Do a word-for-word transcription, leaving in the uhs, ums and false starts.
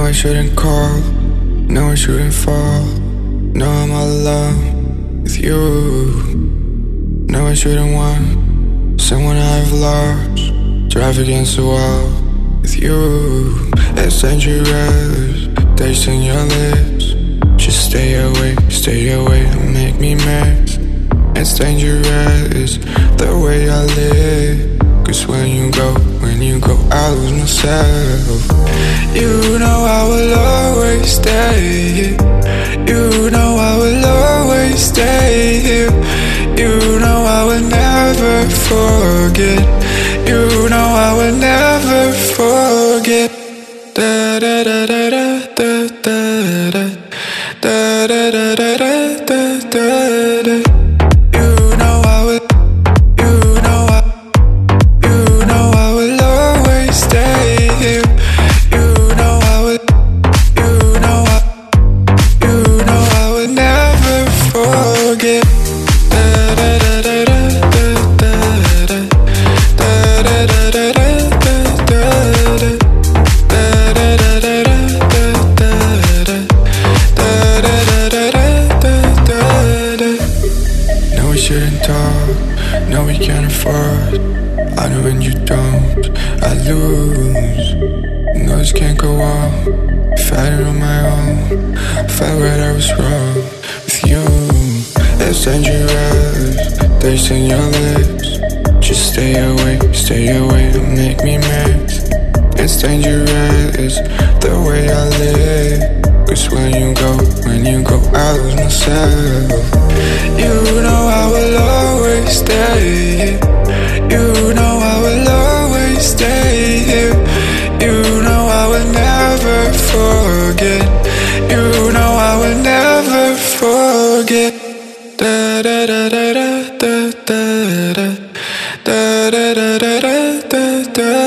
I shouldn't call, no I shouldn't fall. No, I'm all alone with you. No, I shouldn't want someone I've lost. Drive against the wall with you. It's dangerous, tasting your lips. Just stay away, stay away and make me miss. It's dangerous, the way I live. Cause when you go, when you go, I lose myself. You know I will always stay here. You know I will always stay here. You know I will never forget. You know I will never forget. Da da da da da da da da da da da da da da da. Shouldn't talk, no we can't afford. I know when you don't, I lose. No, this can't go on, fighting on my own. Felt right, I was wrong with you. It's dangerous, tasting your lips. Just stay away, stay away, don't make me miss. It's dangerous, the way I live. Cause when you go, when you go, I lose myself. You know I will always stay here. You know I will always stay here. You know I will never forget. You know I will never forget. Da da da da da da da da da da da da da da.